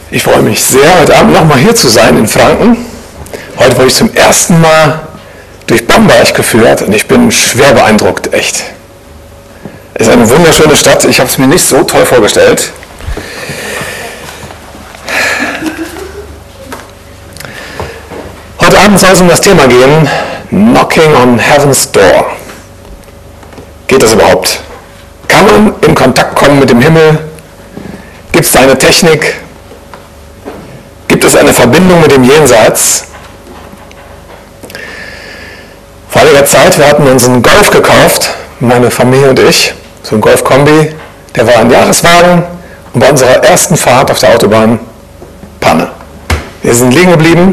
Ich freue mich sehr, heute Abend nochmal hier zu sein in Franken. Heute wurde ich zum ersten Mal durch Bamberg geführt und ich bin schwer beeindruckt, echt. Es ist eine wunderschöne Stadt, ich habe es mir nicht so toll vorgestellt. Heute Abend soll es um das Thema gehen, Knocking on Heaven's Door. Geht das überhaupt? Kann man in Kontakt kommen mit dem Himmel? Gibt es da eine Technik? Gibt es eine Verbindung mit dem Jenseits? Vor einiger Zeit, wir hatten uns einen Golf gekauft, meine Familie und ich, so ein Golf-Kombi, der war ein Jahreswagen und bei unserer ersten Fahrt auf der Autobahn Panne. Wir sind liegen geblieben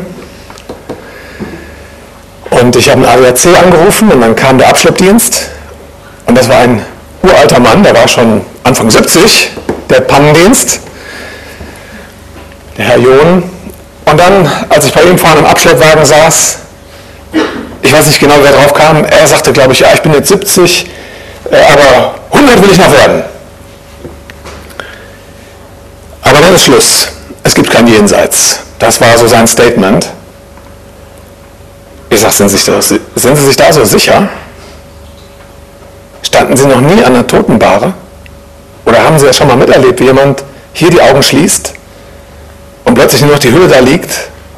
und ich habe einen ADAC angerufen und dann kam der Abschleppdienst und das war ein uralter Mann, der war schon Anfang 70, der Pannendienst, der Herr John. Und dann, als ich bei ihm vorne im Abschleppwagen saß, ich weiß nicht genau, wer drauf kam, er sagte, glaube ich, ja, ich bin jetzt 70, aber 100 will ich noch werden. Aber dann ist Schluss. Es gibt kein Jenseits. Das war so sein Statement. Ich sage, sind Sie sich da so sicher? Standen Sie noch nie an der Totenbahre? Oder haben Sie das schon mal miterlebt, wie jemand hier die Augen schließt und plötzlich nur noch die Hülle da liegt?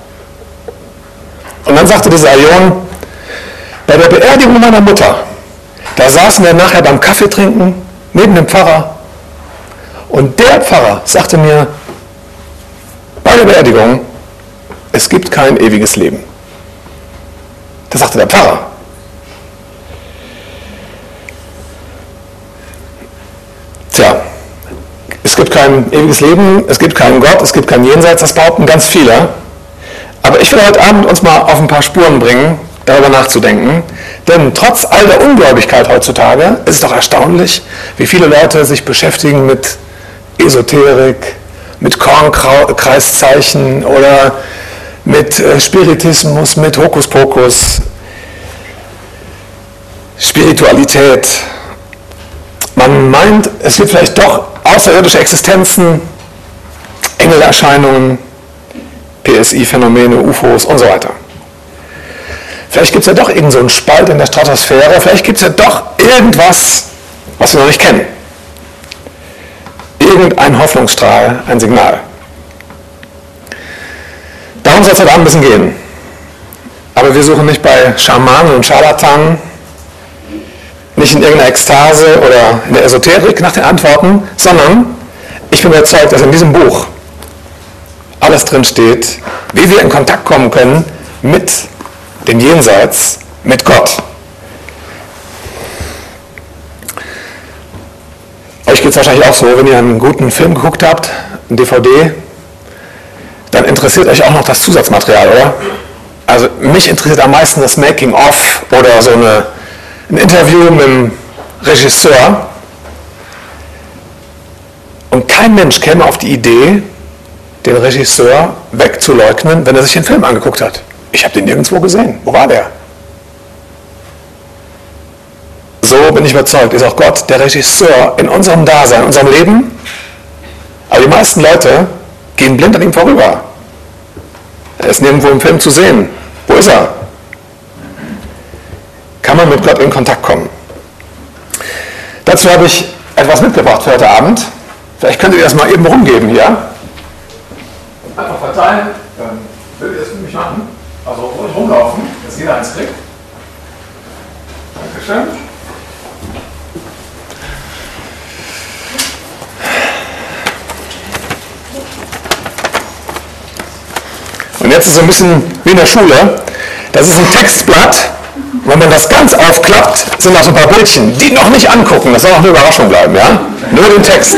Und dann sagte dieser Aion, bei der Beerdigung meiner Mutter, da saßen wir nachher beim Kaffee trinken, neben dem Pfarrer. Und der Pfarrer sagte mir, bei der Beerdigung, es gibt kein ewiges Leben. Das sagte der Pfarrer. Tja, es gibt kein ewiges Leben, es gibt keinen Gott, es gibt kein Jenseits, das behaupten ganz viele. Aber ich will heute Abend uns mal auf ein paar Spuren bringen, darüber nachzudenken. Denn trotz all der Ungläubigkeit heutzutage ist es doch erstaunlich, wie viele Leute sich beschäftigen mit Esoterik, mit Kornkreiszeichen oder mit Spiritismus, mit Hokuspokus, Spiritualität. Man meint, es gibt vielleicht doch außerirdische Existenzen, Engelerscheinungen, PSI-Phänomene, UFOs und so weiter. Vielleicht gibt es ja doch irgend so einen Spalt in der Stratosphäre, vielleicht gibt es ja doch irgendwas, was wir noch nicht kennen. Irgendein Hoffnungsstrahl, ein Signal. Darum soll es heute Abend ein bisschen gehen. Aber wir suchen nicht bei Schamanen und Scharlatanen, nicht in irgendeiner Ekstase oder in der Esoterik nach den Antworten, sondern ich bin überzeugt, dass in diesem Buch alles drin steht, wie wir in Kontakt kommen können mit dem Jenseits, mit Gott. Euch geht es wahrscheinlich auch so, wenn ihr einen guten Film geguckt habt, ein DVD, dann interessiert euch auch noch das Zusatzmaterial, oder? Also mich interessiert am meisten das Making-of oder so ein Interview mit dem Regisseur. Und kein Mensch käme auf die Idee, den Regisseur wegzuleugnen, wenn er sich den Film angeguckt hat. Ich habe den nirgendwo gesehen. Wo war der? So bin ich überzeugt, ist auch Gott der Regisseur in unserem Dasein, in unserem Leben. Aber die meisten Leute gehen blind an ihm vorüber. Er ist nirgendwo im Film zu sehen. Wo ist er? Kann man mit Gott in Kontakt kommen? Dazu habe ich etwas mitgebracht für heute Abend. Vielleicht könnt ihr das mal eben rumgeben hier. Einfach verteilen. Dann würdet ihr das für mich machen. Also ruhig rumlaufen, dass jeder eins kriegt. Dankeschön. Und jetzt ist es so ein bisschen wie in der Schule. Das ist ein Textblatt. Wenn man das ganz aufklappt, sind da so ein paar Bildchen. Die noch nicht angucken, das soll auch eine Überraschung bleiben, ja? Nur den Text.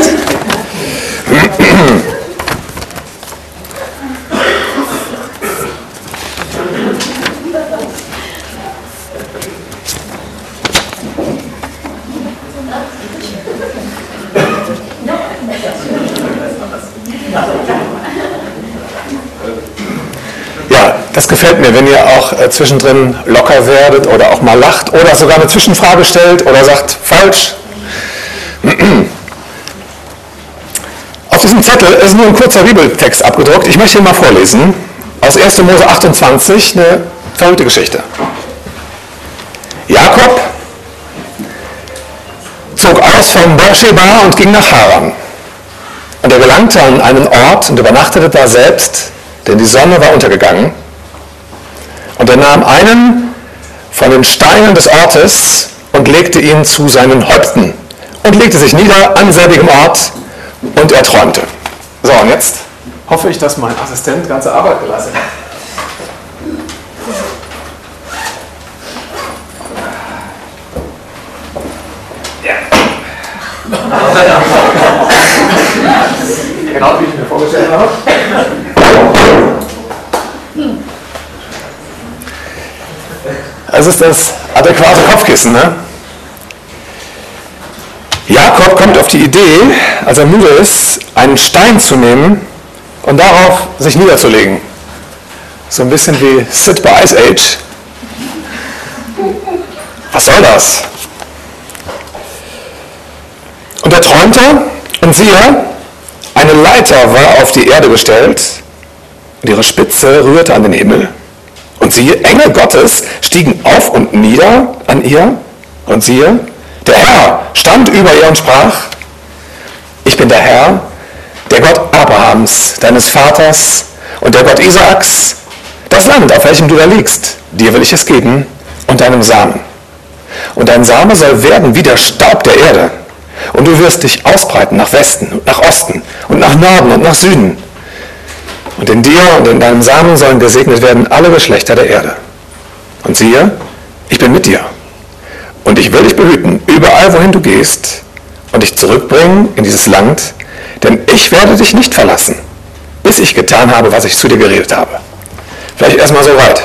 Das gefällt mir, wenn ihr auch zwischendrin locker werdet oder auch mal lacht oder sogar eine Zwischenfrage stellt oder sagt, falsch. Auf Auf diesem Zettel ist nur ein kurzer Bibeltext abgedruckt. Ich möchte ihn mal vorlesen. Aus 1. Mose 28, eine verrückte Geschichte. Jakob zog aus von Beersheba und ging nach Haran. Und er gelangte an einen Ort und übernachtete da selbst, denn die Sonne war untergegangen. Und er nahm einen von den Steinen des Ortes und legte ihn zu seinen Häupten und legte sich nieder an selbigem Ort und er träumte. So, und jetzt hoffe ich, dass mein Assistent ganze Arbeit geleistet hat. Ja. Genau wie ich mir vorgestellt habe. Es ist das adäquate Kopfkissen, ne? Jakob kommt auf die Idee, als er müde ist, einen Stein zu nehmen und darauf sich niederzulegen. So ein bisschen wie Sid bei Ice Age. Was soll das? Und er träumte und siehe, eine Leiter war auf die Erde gestellt und ihre Spitze rührte an den Himmel. Und siehe, Engel Gottes stiegen auf und nieder an ihr. Und siehe, der Herr stand über ihr und sprach, ich bin der Herr, der Gott Abrahams, deines Vaters und der Gott Isaaks. Das Land, auf welchem du da liegst, dir will ich es geben und deinem Samen. Und dein Same soll werden wie der Staub der Erde. Und du wirst dich ausbreiten nach Westen und nach Osten und nach Norden und nach Süden. Und in dir und in deinem Samen sollen gesegnet werden alle Geschlechter der Erde. Und siehe, ich bin mit dir. Und ich will dich behüten, überall wohin du gehst, und dich zurückbringen in dieses Land, denn ich werde dich nicht verlassen, bis ich getan habe, was ich zu dir geredet habe. Vielleicht erstmal so weit.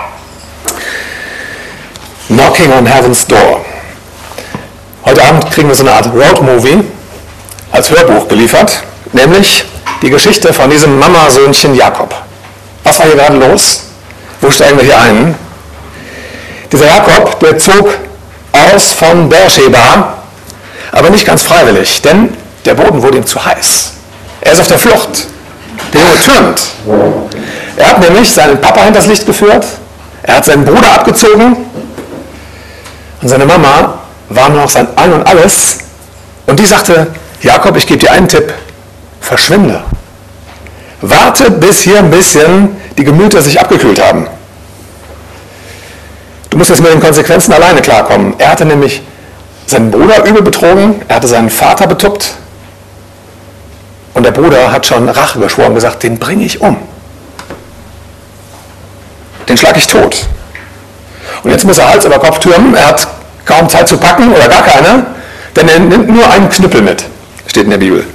Knocking on Heaven's Door. Heute Abend kriegen wir so eine Art Roadmovie als Hörbuch geliefert, nämlich die Geschichte von diesem Mama-Söhnchen Jakob. Was war hier gerade los? Wo steigen wir hier ein? Dieser Jakob, der zog aus von Beersheba, aber nicht ganz freiwillig, denn der Boden wurde ihm zu heiß. Er ist auf der Flucht. Der Junge türmt. Er hat nämlich seinen Papa hinters Licht geführt, er hat seinen Bruder abgezogen und seine Mama war nur noch sein Ein und Alles. Und die sagte, Jakob, ich gebe dir einen Tipp, verschwinde. Warte, bis hier ein bisschen die Gemüter sich abgekühlt haben. Du musst jetzt mit den Konsequenzen alleine klarkommen. Er hatte nämlich seinen Bruder übel betrogen, er hatte seinen Vater betuppt und der Bruder hat schon Rache geschworen und gesagt, den bringe ich um. Den schlage ich tot. Und jetzt muss er Hals über Kopf türmen, er hat kaum Zeit zu packen oder gar keine, denn er nimmt nur einen Knüppel mit, steht in der Bibel.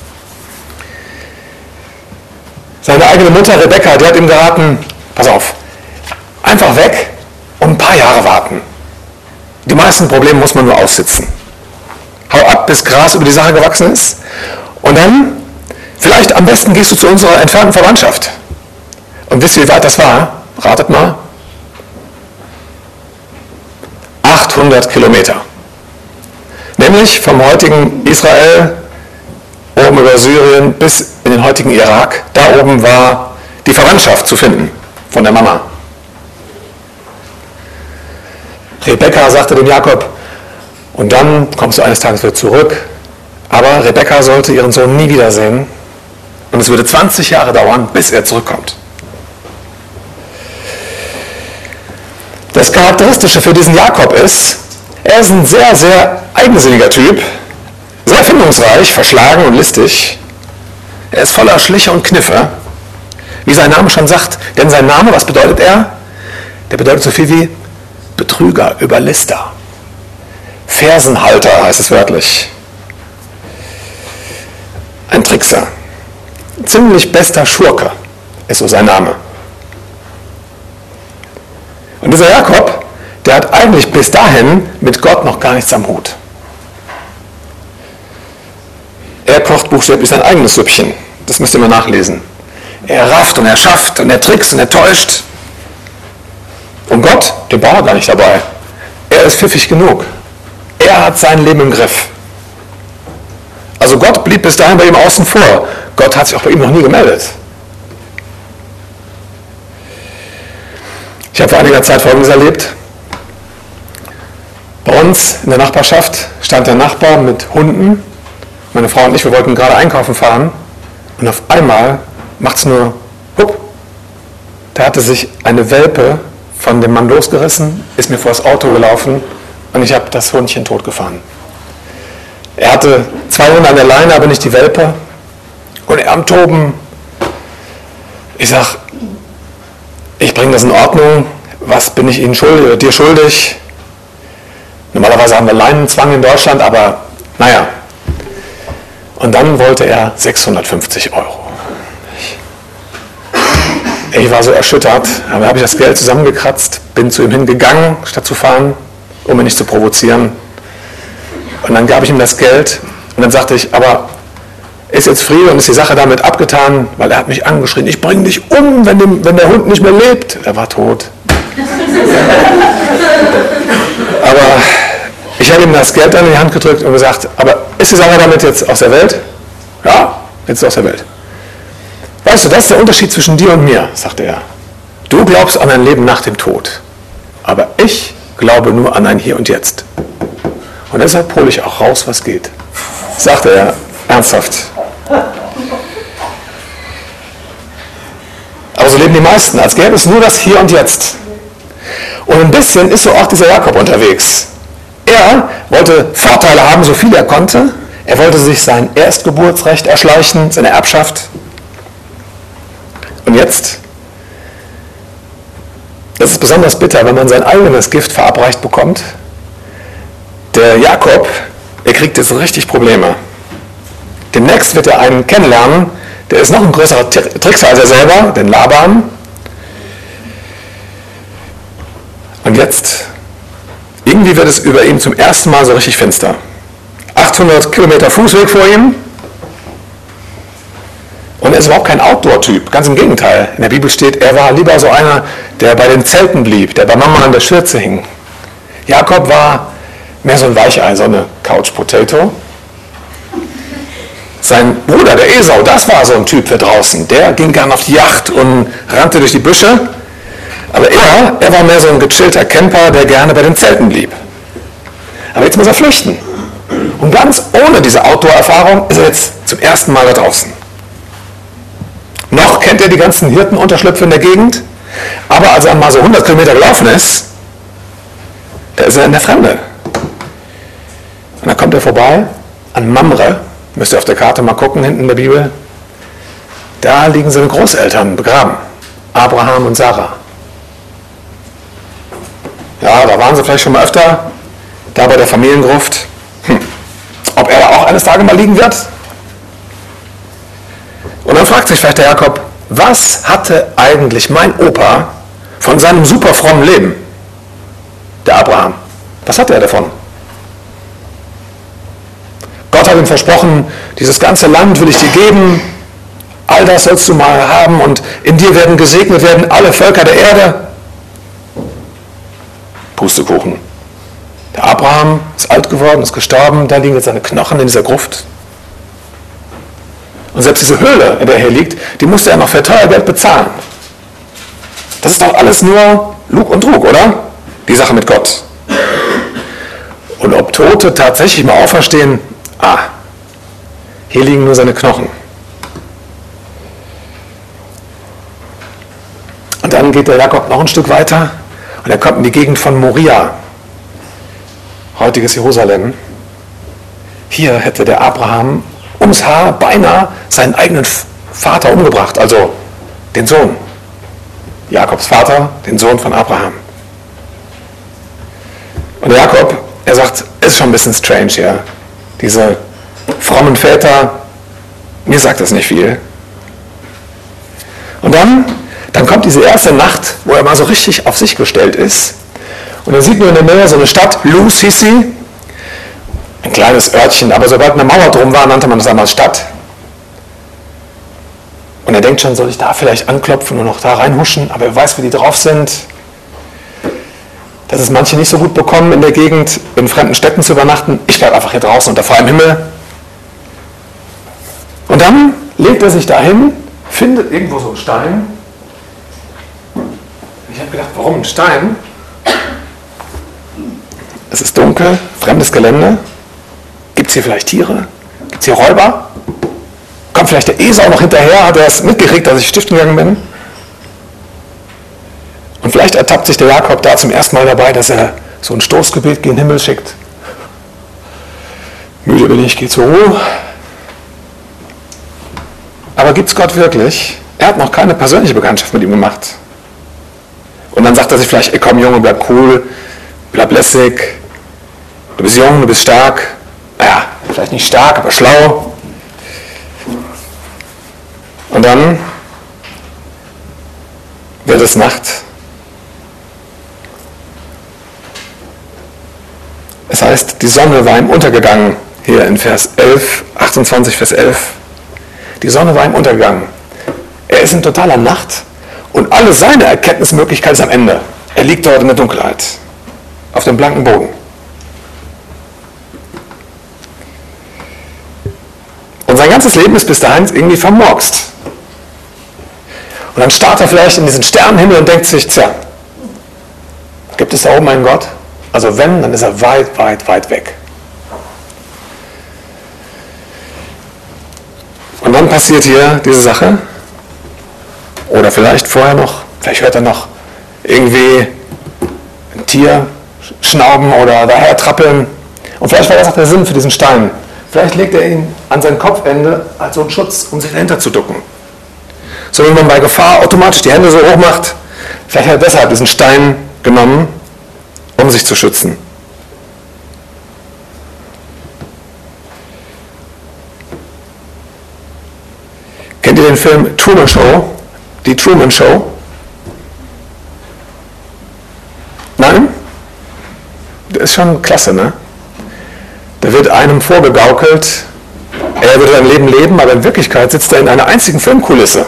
Seine eigene Mutter Rebekka, die hat ihm geraten, pass auf, einfach weg und ein paar Jahre warten. Die meisten Probleme muss man nur aussitzen. Hau ab, bis Gras über die Sache gewachsen ist und dann, vielleicht am besten gehst du zu unserer entfernten Verwandtschaft. Und wisst ihr, wie weit das war? Ratet mal. 800 Kilometer. Nämlich vom heutigen Israel, oben über Syrien bis in den heutigen Irak. Da oben war die Verwandtschaft zu finden von der Mama. Rebekka sagte dem Jakob, und dann kommst du eines Tages wieder zurück. Aber Rebekka sollte ihren Sohn nie wiedersehen. Und es würde 20 Jahre dauern, bis er zurückkommt. Das Charakteristische für diesen Jakob ist, er ist ein sehr, sehr eigensinniger Typ, sehr erfindungsreich, verschlagen und listig. Er ist voller Schliche und Kniffe, wie sein Name schon sagt. Denn sein Name, was bedeutet er? Der bedeutet so viel wie Betrüger, Überlister. Fersenhalter heißt es wörtlich. Ein Trickser. Ziemlich bester Schurke ist so sein Name. Und dieser Jakob, der hat eigentlich bis dahin mit Gott noch gar nichts am Hut. Er kocht buchstäblich sein eigenes Süppchen. Das müsst ihr mal nachlesen. Er rafft und er schafft und er trickst und er täuscht. Und Gott, den braucht er gar nicht dabei. Er ist pfiffig genug. Er hat sein Leben im Griff. Also Also Gott blieb bis dahin bei ihm außen vor. Gott hat sich auch bei ihm noch nie gemeldet. Ich habe vor einiger Zeit Folgendes erlebt. Bei uns in der Nachbarschaft stand der Nachbar mit Hunden. Meine Frau und ich, wir wollten gerade einkaufen fahren. Und auf einmal macht es nur hupp. Da hatte sich eine Welpe von dem Mann losgerissen, ist mir vor das Auto gelaufen und ich habe das Hundchen totgefahren. Er hatte 2 Hunde an der Leine, aber nicht die Welpe. Und er am Toben. Ich sag, ich bringe das in Ordnung. Was bin ich Ihnen schuldig oder dir schuldig? Normalerweise haben wir Leinenzwang in Deutschland, aber naja. Und dann wollte er 650 Euro. Ich war so erschüttert, aber habe ich das Geld zusammengekratzt, bin zu ihm hingegangen, statt zu fahren, um ihn nicht zu provozieren. Und dann gab ich ihm das Geld und dann sagte ich, aber ist jetzt Friede und ist die Sache damit abgetan, weil er hat mich angeschrien, ich bringe dich um, wenn der Hund nicht mehr lebt. Er war tot. Aber ich habe ihm das Geld dann in die Hand gedrückt und gesagt, aber ist die Sache damit jetzt aus der Welt? Ja, jetzt ist aus der Welt. Weißt du, das ist der Unterschied zwischen dir und mir, sagte er. Du glaubst an ein Leben nach dem Tod, aber ich glaube nur an ein Hier und Jetzt. Und deshalb hole ich auch raus, was geht, sagte er ernsthaft. Aber so leben die meisten, als gäbe es nur das Hier und Jetzt. Und ein bisschen ist so auch dieser Jakob unterwegs. Er wollte Vorteile haben, so viel er konnte. Er wollte sich sein Erstgeburtsrecht erschleichen, seine Erbschaft. Und jetzt, das ist besonders bitter, wenn man sein eigenes Gift verabreicht bekommt. Der Jakob, er kriegt jetzt richtig Probleme. Demnächst wird er einen kennenlernen, der ist noch ein größerer Trickser als er selber, den Laban. Und jetzt, irgendwie wird es über ihm zum ersten Mal so richtig finster. 800 Kilometer Fußweg vor ihm. Und er ist überhaupt kein Outdoor-Typ, ganz im Gegenteil. In der Bibel steht, er war lieber so einer, der bei den Zelten blieb, der bei Mama an der Schürze hing. Jakob war mehr so ein Weichei, so eine Couch-Potato. Sein Bruder, der Esau, das war so ein Typ für draußen. Der ging gern auf die Yacht und rannte durch die Büsche. Aber er war mehr so ein gechillter Camper, der gerne bei den Zelten blieb. Aber jetzt muss er flüchten. Und ganz ohne diese Outdoor-Erfahrung ist er jetzt zum ersten Mal da draußen. Noch kennt er die ganzen Hirtenunterschlüpfe in der Gegend, aber als er mal so 100 Kilometer gelaufen ist, da ist er in der Fremde. Und dann kommt er vorbei an Mamre, müsst ihr auf der Karte mal gucken, hinten in der Bibel. Da liegen seine Großeltern begraben, Abraham und Sarah. Ja, da waren sie vielleicht schon mal öfter, da bei der Familiengruft. Ob er da auch eines Tages mal liegen wird? Und dann fragt sich vielleicht der Jakob, was hatte eigentlich mein Opa von seinem super frommen Leben? Der Abraham. Was hatte er davon? Gott hat ihm versprochen, dieses ganze Land will ich dir geben, all das sollst du mal haben und in dir werden gesegnet werden alle Völker der Erde. Pustekuchen. Der Abraham ist alt geworden, ist gestorben, da liegen jetzt seine Knochen in dieser Gruft. Und selbst diese Höhle, in der er hier liegt, die musste er noch für teuer Geld bezahlen. Das ist doch alles nur Lug und Trug, oder? Die Sache mit Gott. Und ob Tote tatsächlich mal auferstehen, hier liegen nur seine Knochen. Und dann geht der Jakob noch ein Stück weiter und er kommt in die Gegend von Moria, heutiges Jerusalem. Hier hätte der Abraham ums Haar beinahe seinen eigenen Vater umgebracht, also den Sohn. Jakobs Vater, den Sohn von Abraham. Und Jakob, er sagt, ist schon ein bisschen strange hier. Diese frommen Väter, mir sagt das nicht viel. Und dann kommt diese erste Nacht, wo er mal so richtig auf sich gestellt ist. Und er sieht nur in der Nähe so eine Stadt, Luz hieß sie. Ein kleines Örtchen, aber sobald eine Mauer drum war, nannte man das einmal Stadt. Und er denkt schon, soll ich da vielleicht anklopfen und noch da reinhuschen? Aber er weiß, wie die drauf sind. Dass es manche nicht so gut bekommen, in der Gegend, in fremden Städten zu übernachten. Ich bleibe einfach hier draußen unter freiem Himmel. begibt er sich dahin, findet irgendwo so einen Stein. Ich habe gedacht, warum ein Stein? Es ist dunkel, fremdes Gelände. Gibt es hier vielleicht Tiere? Gibt es hier Räuber? Kommt vielleicht der Esau noch hinterher? Hat er es mitgekriegt, dass ich stiften gegangen bin? Und vielleicht ertappt sich der Jakob da zum ersten Mal dabei, dass er so ein Stoßgebet gegen den Himmel schickt. Müde bin ich, geh zur Ruhe. Aber gibt es Gott wirklich? Er hat noch keine persönliche Bekanntschaft mit ihm gemacht. Und dann sagt er sich vielleicht, ey komm Junge, bleib cool, bleib lässig, du bist jung, du bist stark. Naja, vielleicht nicht stark, aber schlau. Und dann wird es Nacht. Es heißt, die Sonne war ihm untergegangen, hier in Vers 11, 28, Vers 11. Die Sonne war ihm untergegangen. Er ist in totaler Nacht und alle seine Erkenntnismöglichkeit ist am Ende. Er liegt dort in der Dunkelheit, auf dem blanken Boden. Und sein ganzes Leben ist bis dahin irgendwie vermurkst. Und dann starrt er vielleicht in diesen Sternenhimmel und denkt sich, tja, gibt es da oben einen Gott? Also wenn, dann ist er weit, weit, weit weg. Und dann passiert hier diese Sache. Oder vielleicht vorher noch, vielleicht hört er noch irgendwie ein Tier schnauben oder daher trappeln. Und vielleicht war das auch der Sinn für diesen Stein. Vielleicht legt er ihn an sein Kopfende als so einen Schutz, um sich dahinter zu ducken. So wie man bei Gefahr automatisch die Hände so hoch macht. Vielleicht hat er deshalb diesen Stein genommen, um sich zu schützen. Kennt ihr den Film Truman Show? Die Truman Show? Nein? Das ist schon klasse, ne? Da wird einem vorgegaukelt, er würde sein Leben leben, aber in Wirklichkeit sitzt er in einer einzigen Filmkulisse.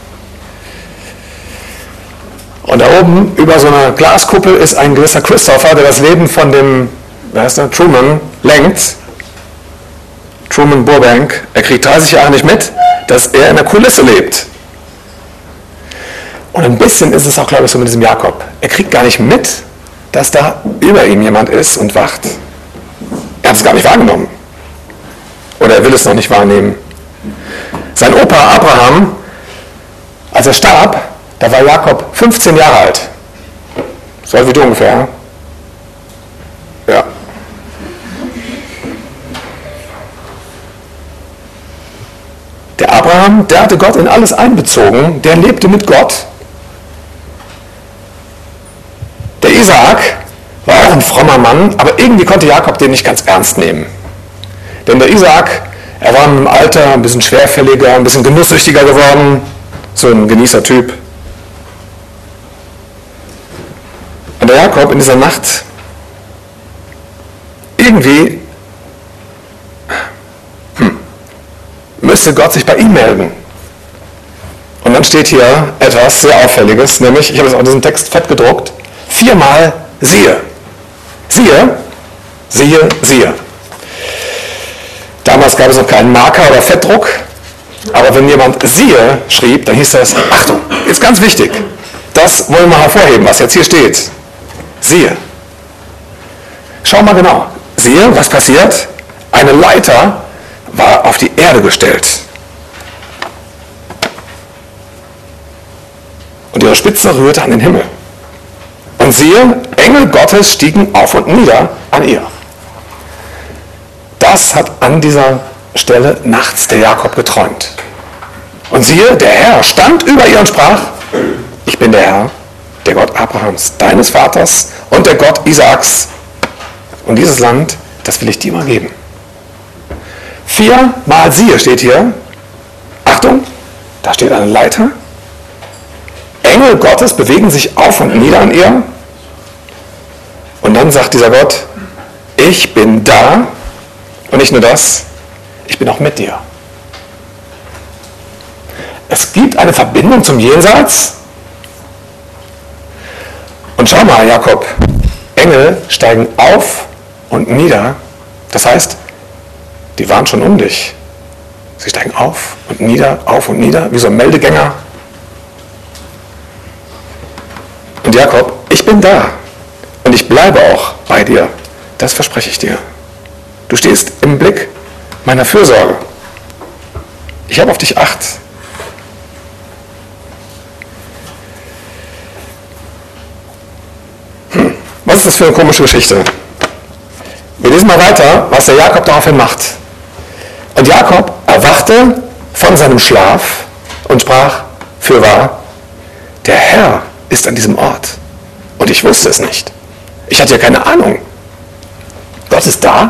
Und da oben über so einer Glaskuppel ist ein gewisser Christopher, der das Leben von dem, wer heißt der, Truman lenkt. Truman Burbank. Er kriegt 30 Jahre nicht mit, dass er in der Kulisse lebt. Und ein bisschen ist es auch, glaube ich, so mit diesem Jakob. Er kriegt gar nicht mit, dass da über ihm jemand ist und wacht. Er hat es gar nicht wahrgenommen. Oder er will es noch nicht wahrnehmen. Sein Opa Abraham, als er starb, da war Jakob 15 Jahre alt. So alt wie du ungefähr. Ja. Der Abraham, der hatte Gott in alles einbezogen, der lebte mit Gott. Der Isaak war auch ein frommer Mann, aber irgendwie konnte Jakob den nicht ganz ernst nehmen. Denn der Isaak, er war im Alter ein bisschen schwerfälliger, ein bisschen genusssüchtiger geworden, so ein Genießertyp. Und der Jakob in dieser Nacht, irgendwie müsste Gott sich bei ihm melden. Und dann steht hier etwas sehr Auffälliges, nämlich, ich habe es auch in diesem Text fett gedruckt, 4-mal siehe. Siehe, siehe, siehe. Damals gab es noch keinen Marker oder Fettdruck, aber wenn jemand siehe schrieb, dann hieß das, Achtung, ist ganz wichtig, das wollen wir hervorheben, was jetzt hier steht. Siehe. Schau mal genau. Siehe, was passiert? Eine Leiter war auf die Erde gestellt. Und ihre Spitze rührte an den Himmel. Und siehe, Engel Gottes stiegen auf und nieder an ihr. Das hat an dieser Stelle nachts der Jakob geträumt. Und siehe, der Herr stand über ihr und sprach, ich bin der Herr, der Gott Abrahams, deines Vaters und der Gott Isaaks. Und dieses Land, das will ich dir mal geben. 4-mal siehe steht hier. Achtung, da steht eine Leiter. Engel Gottes bewegen sich auf und nieder an ihr. Und dann sagt dieser Gott, ich bin da. Und nicht nur das, ich bin auch mit dir. Es gibt eine Verbindung zum Jenseits. Und schau mal, Jakob, Engel steigen auf und nieder. Das heißt, die waren schon um dich. Sie steigen auf und nieder, wie so ein Meldegänger. Und Jakob, ich bin da und ich bleibe auch bei dir. Das verspreche ich dir. Du stehst im Blick meiner Fürsorge. Ich habe auf dich Acht. Was ist das für eine komische Geschichte? Wir lesen mal weiter, was der Jakob daraufhin macht. Und Jakob erwachte von seinem Schlaf und sprach, fürwahr, der Herr ist an diesem Ort. Und ich wusste es nicht. Ich hatte ja keine Ahnung. Gott ist da.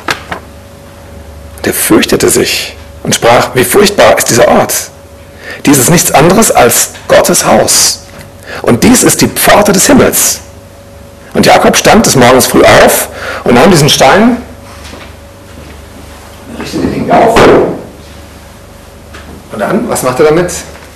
Der fürchtete sich und sprach, wie furchtbar ist dieser Ort. Dies ist nichts anderes als Gottes Haus. Und dies ist die Pforte des Himmels. Und Jakob stand des Morgens früh auf und nahm diesen Stein, richtete ihn auf. Und dann, was macht er damit?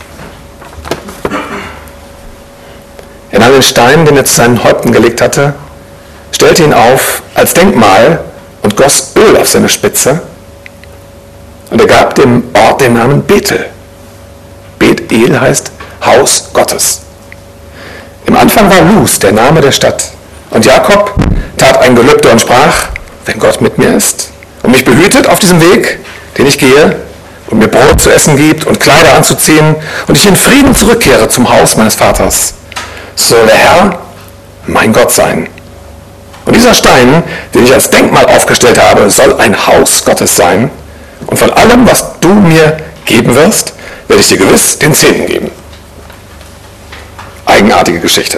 Er nahm den Stein, den er zu seinen Häupten gelegt hatte, stellte ihn auf als Denkmal und goss Öl auf seine Spitze. Und er gab dem Ort den Namen Bethel. Bethel heißt Haus Gottes. Im Anfang war Luz der Name der Stadt. Und Jakob tat ein Gelübde und sprach, wenn Gott mit mir ist und mich behütet auf diesem Weg, den ich gehe, und mir Brot zu essen gibt und Kleider anzuziehen und ich in Frieden zurückkehre zum Haus meines Vaters, so soll der Herr mein Gott sein. Und dieser Stein, den ich als Denkmal aufgestellt habe, soll ein Haus Gottes sein. Und von allem, was du mir geben wirst, werde ich dir gewiss den Zehnten geben. Eigenartige Geschichte.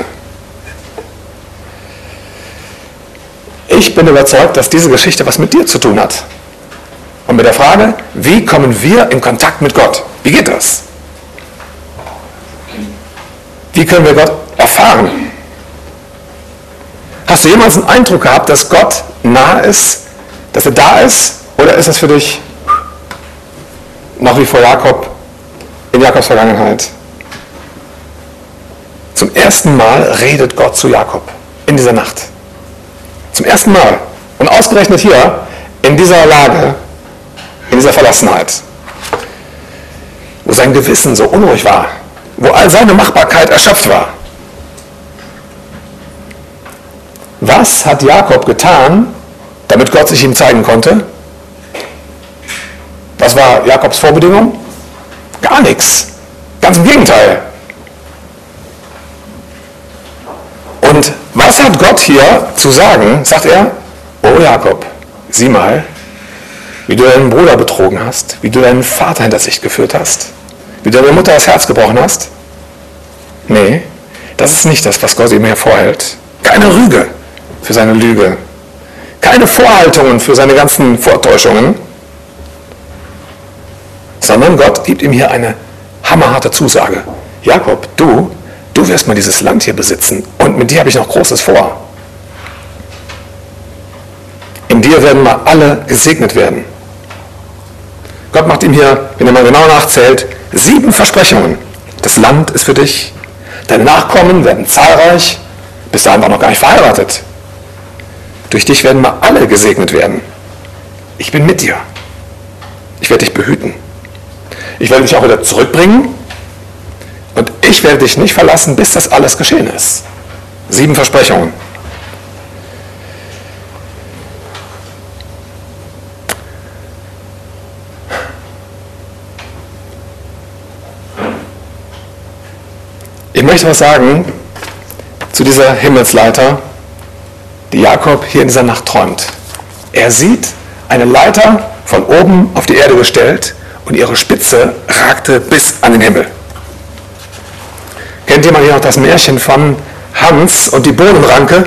Ich bin überzeugt, dass diese Geschichte was mit dir zu tun hat. Und mit der Frage, wie kommen wir in Kontakt mit Gott? Wie geht das? Wie können wir Gott erfahren? Hast du jemals einen Eindruck gehabt, dass Gott nah ist, dass er da ist? Oder ist das für dich noch wie vor Jakob, in Jakobs Vergangenheit? Zum ersten Mal redet Gott zu Jakob in dieser Nacht. Zum ersten Mal. Und ausgerechnet hier, in dieser Lage, in dieser Verlassenheit, wo sein Gewissen so unruhig war, wo all seine Machbarkeit erschöpft war. Was hat Jakob getan, damit Gott sich ihm zeigen konnte? Was war Jakobs Vorbedingung? Gar nichts. Ganz im Gegenteil. Und was hat Gott hier zu sagen? Sagt er, oh Jakob, sieh mal, wie du deinen Bruder betrogen hast, wie du deinen Vater hinter sich geführt hast, wie du deiner Mutter das Herz gebrochen hast. Nee, das ist nicht das, was Gott ihm hervorhält. Keine Rüge für seine Lüge, keine Vorhaltungen für seine ganzen Vortäuschungen, sondern Gott gibt ihm hier eine hammerharte Zusage. Jakob, du wirst mal dieses Land hier besitzen und mit dir habe ich noch Großes vor. In dir werden mal alle gesegnet werden. Gott macht ihm hier, wenn er mal genau nachzählt, 7 Versprechungen. Das Land ist für dich, deine Nachkommen werden zahlreich, bis dahin war noch gar nicht verheiratet. Durch dich werden mal alle gesegnet werden. Ich bin mit dir. Ich werde dich behüten. Ich werde dich auch wieder zurückbringen. Und ich werde dich nicht verlassen, bis das alles geschehen ist. 7 Versprechungen. Ich möchte was sagen zu dieser Himmelsleiter, die Jakob hier in dieser Nacht träumt. Er sieht eine Leiter von oben auf die Erde gestellt und ihre Spitze ragte bis an den Himmel. Kennt jemand hier noch das Märchen von Hans und die Bohnenranke?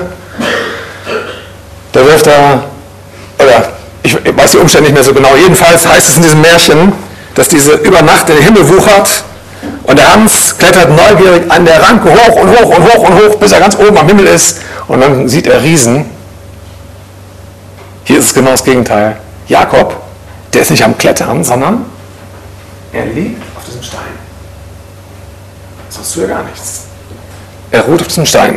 Da wirft er, oder ich weiß die Umstände nicht mehr so genau, jedenfalls heißt es in diesem Märchen, dass diese über Nacht in den Himmel wuchert und der Hans klettert neugierig an der Ranke hoch und hoch und hoch und hoch, bis er ganz oben am Himmel ist und dann sieht er Riesen. Hier ist es genau das Gegenteil. Jakob, der ist nicht am Klettern, sondern er liegt auf diesem Stein. Sonst tut er gar nichts. Er ruht auf diesem Stein.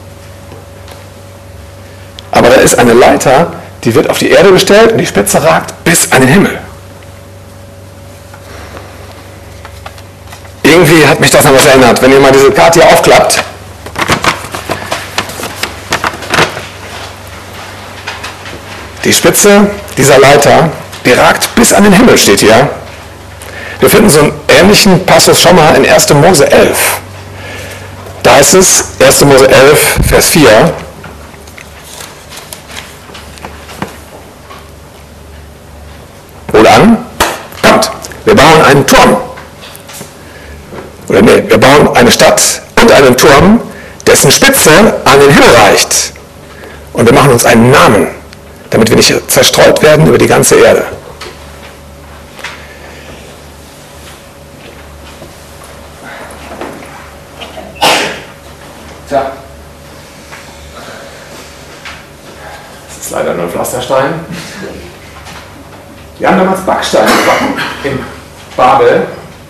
Aber da ist eine Leiter, die wird auf die Erde gestellt und die Spitze ragt bis an den Himmel. Irgendwie hat mich das an was erinnert. Wenn ihr mal diese Karte hier aufklappt, die Spitze dieser Leiter, die ragt bis an den Himmel, steht hier. Wir finden so einen ähnlichen Passus schon mal in 1. Mose 11. Da heißt es, 1. Mose 11, Vers 4, Wohlan, kommt, wir bauen einen Turm. Oder nee, wir bauen eine Stadt und einen Turm, dessen Spitze an den Himmel reicht. Und wir machen uns einen Namen, damit wir nicht zerstreut werden über die ganze Erde. Tja, das ist leider nur ein Pflasterstein. Wir haben damals Backsteine gebacken in Babel.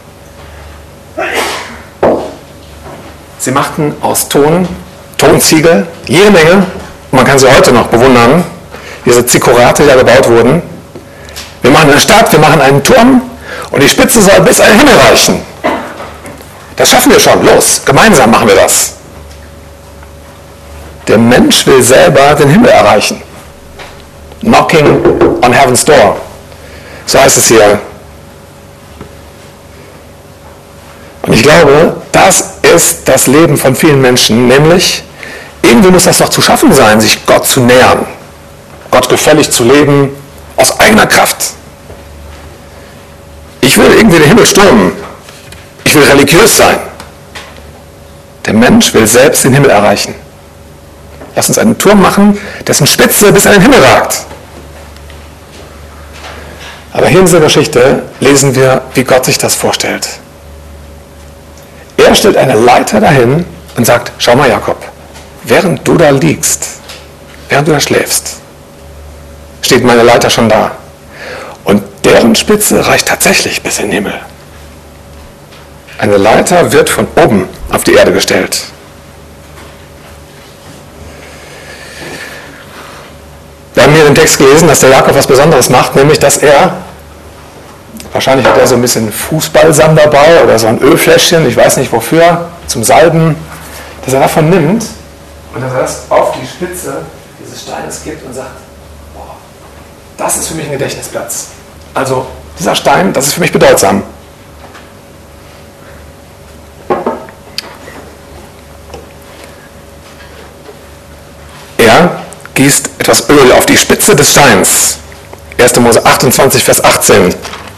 Sie machten aus Tonziegel, jede Menge, und man kann sie heute noch bewundern, diese Zikurate, die da gebaut wurden. Wir machen eine Stadt, wir machen einen Turm und die Spitze soll bis an den Himmel reichen. Das schaffen wir schon, los, gemeinsam machen wir das. Der Mensch will selber den Himmel erreichen. Knocking on heaven's door. So heißt es hier. Und ich glaube, das ist das Leben von vielen Menschen, nämlich irgendwie muss das noch zu schaffen sein, sich Gott zu nähern, Gott gefällig zu leben, aus eigener Kraft. Ich will irgendwie den Himmel stürmen. Ich will religiös sein. Der Mensch will selbst den Himmel erreichen. Lass uns einen Turm machen, dessen Spitze bis an den Himmel ragt. Aber hier in dieser Geschichte lesen wir, wie Gott sich das vorstellt. Er stellt eine Leiter dahin und sagt, schau mal Jakob, während du da liegst, während du da schläfst, steht meine Leiter schon da. Und deren Spitze reicht tatsächlich bis in den Himmel. Eine Leiter wird von oben auf die Erde gestellt. Wir haben hier den Text gelesen, dass der Jakob was Besonderes macht, nämlich dass er, wahrscheinlich hat er so ein bisschen Fußballsand dabei oder so ein Ölfläschchen, ich weiß nicht wofür, zum Salben, dass er davon nimmt und dass er das auf die Spitze dieses Steines gibt und sagt, boah, das ist für mich ein Gedächtnisplatz. Also dieser Stein, das ist für mich bedeutsam. Er gießt etwas Öl auf die Spitze des Steins. 1. Mose 28, Vers 18.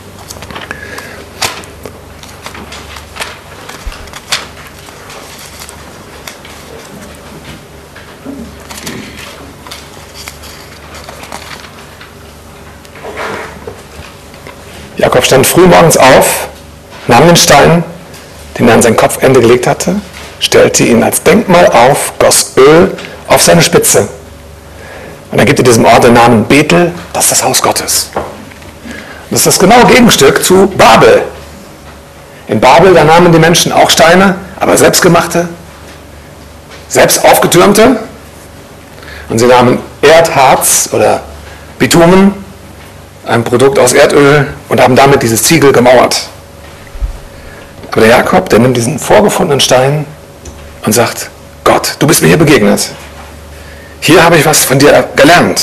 Jakob stand frühmorgens auf, nahm den Stein, den er an sein Kopfende gelegt hatte, stellte ihn als Denkmal auf, goss Öl auf seine Spitze. Und er gibt er diesem Ort den Namen Bethel, das ist das Haus Gottes. Das ist das genaue Gegenstück zu Babel. In Babel, da nahmen die Menschen auch Steine, aber selbstgemachte, selbst aufgetürmte. Und sie nahmen Erdharz oder Bitumen, ein Produkt aus Erdöl, und haben damit dieses Ziegel gemauert. Aber der Jakob, der nimmt diesen vorgefundenen Stein und sagt, Gott, du bist mir hier begegnet. Hier habe ich was von dir gelernt.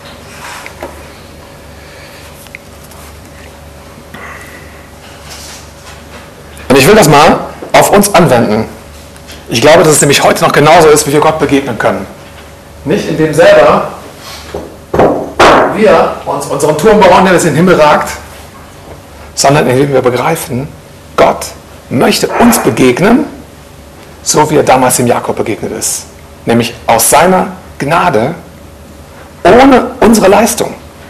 Und ich will das mal auf uns anwenden. Ich glaube, dass es nämlich heute noch genauso ist, wie wir Gott begegnen können. Nicht indem selber wir uns unseren Turm bauen, der bis in den Himmel ragt, sondern indem wir begreifen, Gott möchte uns begegnen, so wie er damals dem Jakob begegnet ist. Nämlich aus seiner Gnade, ohne unsere Leistung.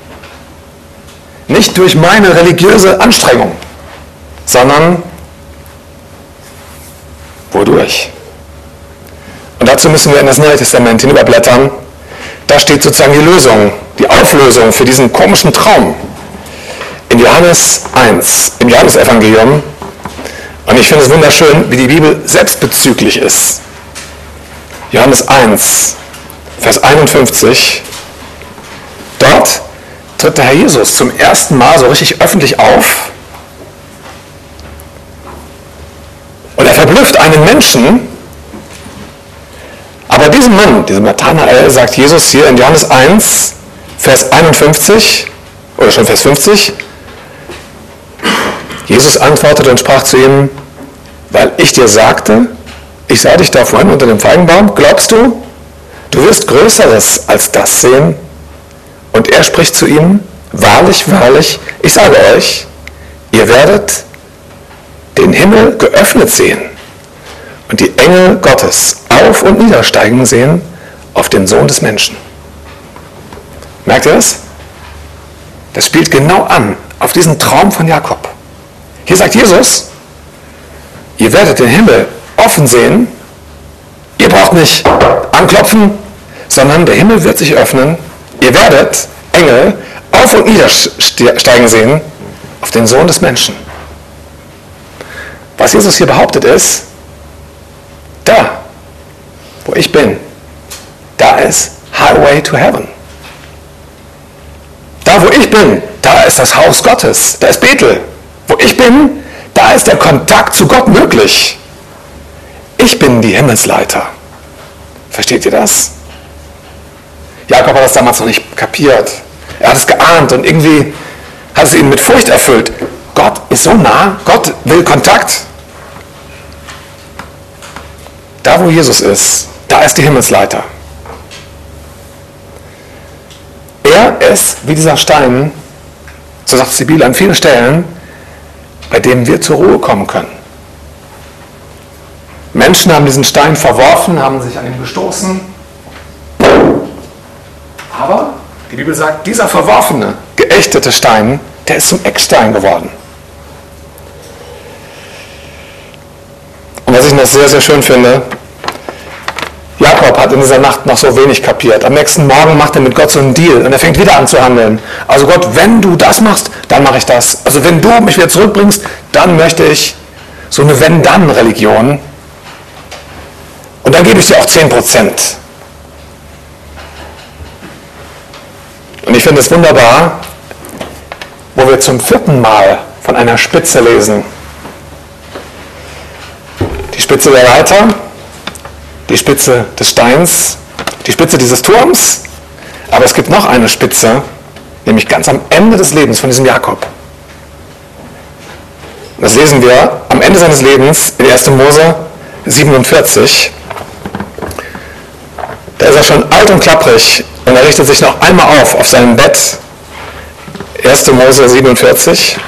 Nicht durch meine religiöse Anstrengung, sondern wodurch? Und dazu müssen wir in das Neue Testament hinüberblättern. Da steht sozusagen die Lösung, die Auflösung für diesen komischen Traum. In Johannes 1, im Johannesevangelium. Und ich finde es wunderschön, wie die Bibel selbstbezüglich ist. Johannes 1, Vers 51. Dort tritt der Herr Jesus zum ersten Mal so richtig öffentlich auf. trifft einen Menschen, aber diesem Mann, diesem Nathanael, sagt Jesus hier in Johannes 1, Vers 51, oder schon Vers 50, Jesus antwortete und sprach zu ihm, weil ich dir sagte, ich sah dich da vorhin unter dem Feigenbaum, glaubst du, du wirst Größeres als das sehen? Und er spricht zu ihm, wahrlich, wahrlich, ich sage euch, ihr werdet den Himmel geöffnet sehen und die Engel Gottes auf- und niedersteigen sehen auf den Sohn des Menschen. Merkt ihr das? Das spielt genau an auf diesen Traum von Jakob. Hier sagt Jesus, ihr werdet den Himmel offen sehen, ihr braucht nicht anklopfen, sondern der Himmel wird sich öffnen, ihr werdet Engel auf- und niedersteigen sehen auf den Sohn des Menschen. Was Jesus hier behauptet ist, da, wo ich bin, da ist Highway to Heaven. Da, wo ich bin, da ist das Haus Gottes, da ist Bethel. Wo ich bin, da ist der Kontakt zu Gott möglich. Ich bin die Himmelsleiter. Versteht ihr das? Jakob hat das damals noch nicht kapiert. Er hat es geahnt und irgendwie hat es ihn mit Furcht erfüllt. Gott ist so nah, Gott will Kontakt. Da, wo Jesus ist, da ist die Himmelsleiter. Er ist wie dieser Stein, so sagt es die Bibel an vielen Stellen, bei dem wir zur Ruhe kommen können. Menschen haben diesen Stein verworfen, haben sich an ihn gestoßen. Aber die Bibel sagt, dieser verworfene, geächtete Stein, der ist zum Eckstein geworden. Und was ich noch sehr, sehr schön finde, Jakob hat in dieser Nacht noch so wenig kapiert. Am nächsten Morgen macht er mit Gott so einen Deal und er fängt wieder an zu handeln. Also Gott, wenn du das machst, dann mache ich das. Also wenn du mich wieder zurückbringst, dann möchte ich so eine Wenn-Dann-Religion. Und dann gebe ich dir auch 10%. Und ich finde es wunderbar, wo wir zum 4. Mal von einer Spitze lesen. Die Spitze der Leiter, die Spitze des Steins, die Spitze dieses Turms, aber es gibt noch eine Spitze, nämlich ganz am Ende des Lebens von diesem Jakob. Das lesen wir am Ende seines Lebens in 1. Mose 47. Da ist er schon alt und klapprig und er richtet sich noch einmal auf seinem Bett. 1. Mose 47.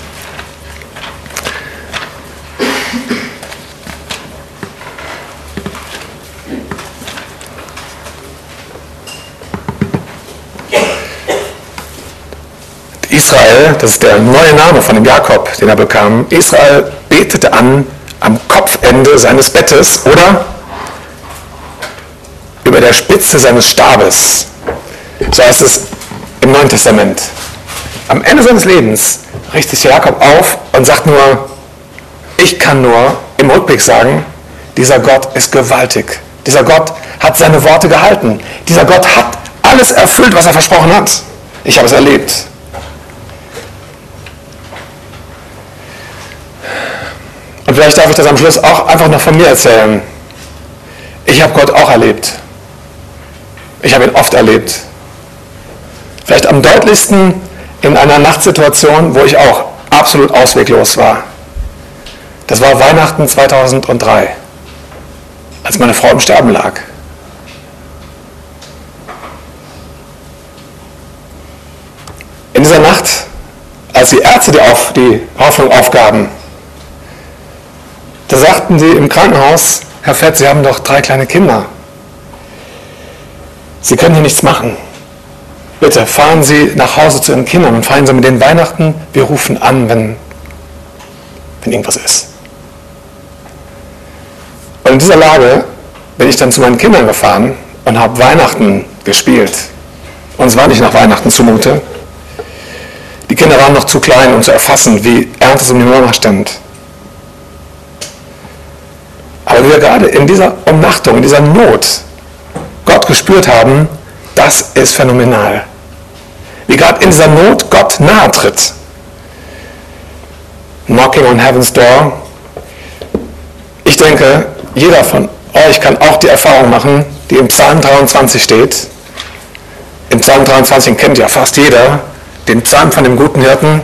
Israel, das ist der neue Name von dem Jakob, den er bekam. Israel betete an am Kopfende seines Bettes oder über der Spitze seines Stabes. So heißt es im Neuen Testament. Am Ende seines Lebens richtet sich Jakob auf und sagt nur, ich kann nur im Rückblick sagen, dieser Gott ist gewaltig. Dieser Gott hat seine Worte gehalten. Dieser Gott hat alles erfüllt, was er versprochen hat. Ich habe es erlebt. Und vielleicht darf ich das am Schluss auch einfach noch von mir erzählen. Ich habe Gott auch erlebt. Ich habe ihn oft erlebt. Vielleicht am deutlichsten in einer Nachtsituation, wo ich auch absolut ausweglos war. Das war Weihnachten 2003, als meine Frau im Sterben lag. In dieser Nacht, als die Ärzte die Hoffnung aufgaben, da sagten sie im Krankenhaus, Herr Fett, Sie haben doch 3 kleine Kinder. Sie können hier nichts machen. Bitte fahren Sie nach Hause zu Ihren Kindern und feiern Sie mit denen Weihnachten. Wir rufen an, wenn irgendwas ist. Und in dieser Lage bin ich dann zu meinen Kindern gefahren und habe Weihnachten gespielt. Und es war nicht nach Weihnachten zumute. Die Kinder waren noch zu klein, um zu erfassen, wie ernst es um die Mama stand. Aber wir gerade in dieser Umnachtung, in dieser Not Gott gespürt haben, das ist phänomenal. Wie gerade in dieser Not Gott nahe tritt. Knocking on Heaven's Door. Ich Ich denke, jeder von euch kann auch die Erfahrung machen, die im Psalm 23 steht. Im Psalm 23 kennt ja fast jeder, den Psalm von dem guten Hirten,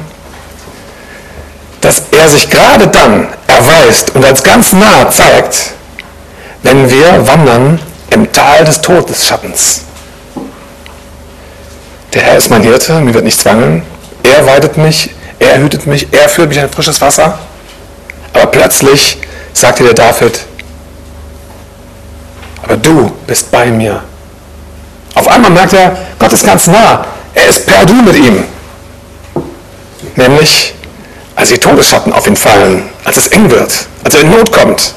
dass er sich gerade dann erweist und als ganz nah zeigt, wenn wir wandern im Tal des Todesschattens. Der Herr ist mein Hirte, mir wird nichts mangeln. Er weidet mich, er hütet mich, er führt mich an frisches Wasser. Aber plötzlich sagte der David, aber du bist bei mir. Auf einmal merkt er, Gott ist ganz nah. Er ist per Du mit ihm. Nämlich, als die Todesschatten auf ihn fallen, als es eng wird, als er in Not kommt.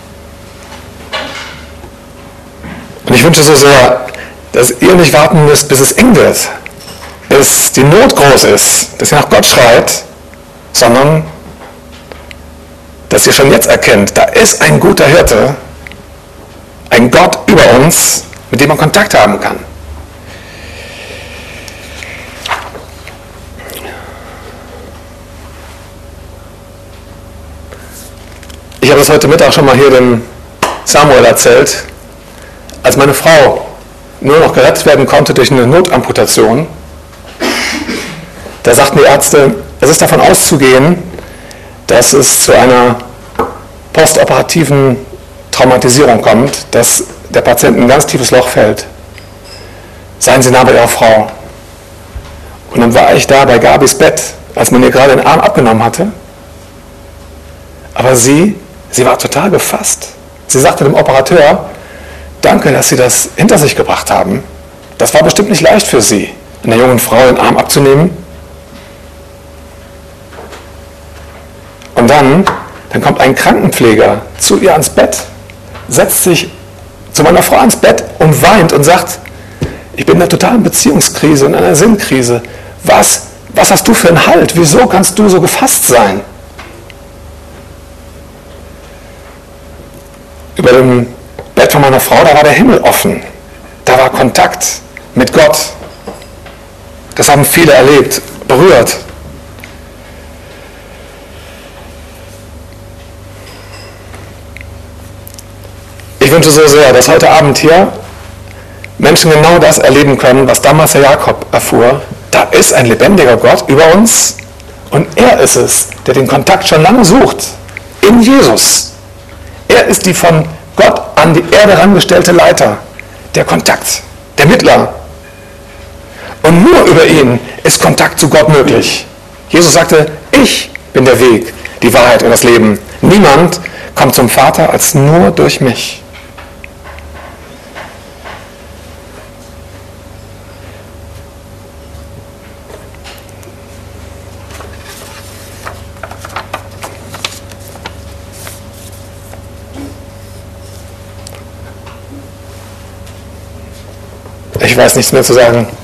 Und ich wünsche so sehr, dass ihr nicht warten müsst, bis es eng wird, bis die Not groß ist, dass ihr nach Gott schreit, sondern dass ihr schon jetzt erkennt, da ist ein guter Hirte, ein Gott über uns, mit dem man Kontakt haben kann. Ich habe das heute Mittag schon mal hier dem Samuel erzählt. Als meine Frau nur noch gerettet werden konnte durch eine Notamputation, da sagten die Ärzte, es ist davon auszugehen, dass es zu einer postoperativen Traumatisierung kommt, dass der Patient in ein ganz tiefes Loch fällt. Seien Sie nah bei Ihrer Frau. Und dann war ich da bei Gabis Bett, als man ihr gerade den Arm abgenommen hatte. Aber sie war total gefasst. Sie sagte dem Operateur, danke, dass Sie das hinter sich gebracht haben. Das war bestimmt nicht leicht für Sie, einer jungen Frau den Arm abzunehmen. Und dann kommt ein Krankenpfleger zu ihr ans Bett, setzt sich zu meiner Frau ans Bett und weint und sagt, ich bin in einer totalen Beziehungskrise und einer Sinnkrise. Was hast du für einen Halt? Wieso kannst du so gefasst sein? Über dem Bett von meiner Frau, da war der Himmel offen. Da war Kontakt mit Gott. Das haben viele erlebt, berührt. Ich wünsche so sehr, dass heute Abend hier Menschen genau das erleben können, was damals der Jakob erfuhr. Da ist ein lebendiger Gott über uns und er ist es, der den Kontakt schon lange sucht. In Jesus. Er ist die von Gott an die Erde herangestellte Leiter, der Kontakt, der Mittler. Und nur über ihn ist Kontakt zu Gott möglich. Jesus sagte, ich bin der Weg, die Wahrheit und das Leben. Niemand kommt zum Vater als nur durch mich. Ich weiß nichts mehr zu sagen.